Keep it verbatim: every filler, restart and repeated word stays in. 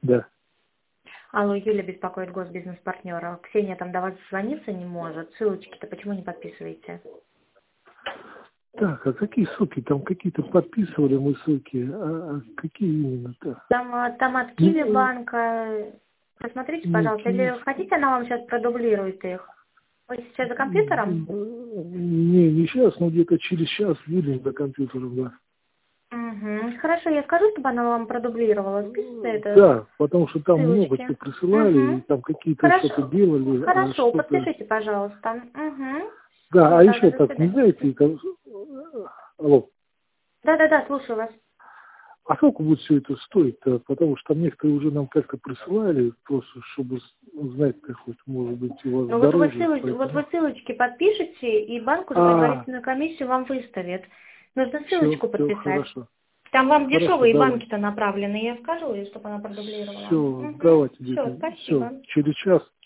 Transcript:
Да. Алло, Юля беспокоит госбизнес-партнера. Ксения там до вас звониться не может. Ссылочки-то почему не подписываете? Так, а какие ссылки? Там какие-то подписывали мы ссылки. А какие именно-то? Там, а, там от Киви банка. Посмотрите, пожалуйста. Или хотите, она вам сейчас продублирует их? Вы сейчас за компьютером? Не, не сейчас, но где-то через час видим за компьютером, да. Угу. Хорошо, я скажу, чтобы она вам продублировала. Списывайте это. Да, потому что там ссылочки. много чего присылали, Угу. и там какие-то что-то делали. Хорошо, а что-то... подпишите, пожалуйста. Угу. Да, Ну, а да, еще до так, не свидания. знаете, как... Алло. Да-да-да, слушаю вас. А сколько будет все это стоить-то? Потому что там некоторые уже нам как-то присылали, просто чтобы узнать-то хоть, может быть, у вас Ну вот вы, дороже. ссылоч... Поэтому... вот вы ссылочки подпишите, и банк уже А, предварительную комиссию вам выставит. Нужно все, ссылочку все, подписать. хорошо. Там вам Хорошо, дешевые давай. банки-то направлены, я скажу ей, чтобы она продублировала. Все, Угу. давайте, Все, дети. спасибо. Все, через час